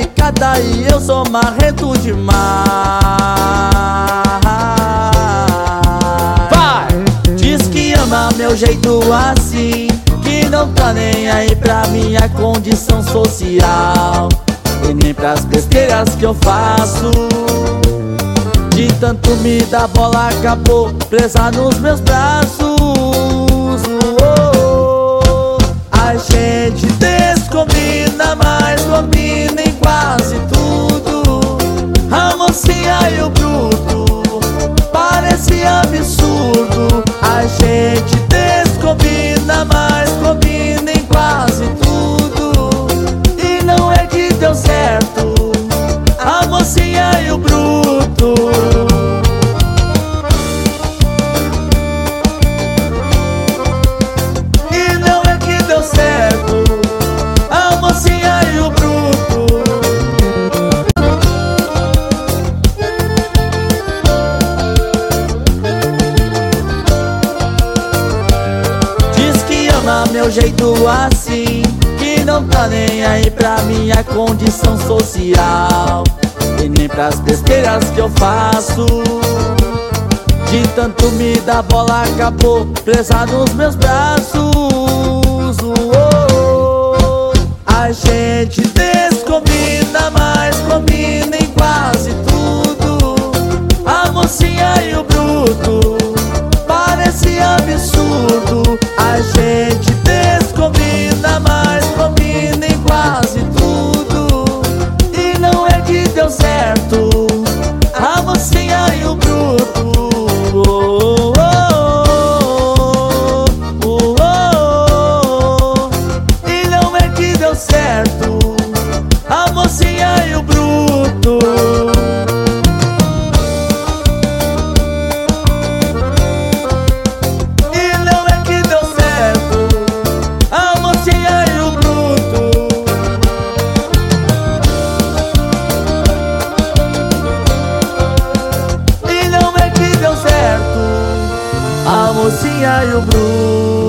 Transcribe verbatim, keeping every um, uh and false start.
delicada e eu sou marrento demais. Vai! Diz que ama meu jeito assim, que não tá nem aí pra minha condição social e nem pras besteiras que eu faço. De tanto me dar bola, acabou presa nos meus braços. Oh, a gente descombina, mas combina em quase tudo. A mocinha e o bruto parece absurdo. A gente descombina, mas combina em quase tudo. E não é que deu certo a mocinha e o bruto. E não é que deu certo a mocinha e o bruto. Diz que ama meu jeito assim, que não tá nem aí pra minha condição social e nem pras besteiras que eu faço. De tanto me dar bola, acabou presa nos meus braços. Oh, a gente descombina, mas combina em quase tudo. A mocinha e o bruto parece absurdo. A gente descombina, mas combina em quase tudo. E não é que deu certo a mocinha e o bruto. Oh, oh, oh, oh, oh. E não é que deu certo a mocinha e o bruto. E não é que deu certo a mocinha e o bruto. E não é que deu certo a mocinha e o bruto.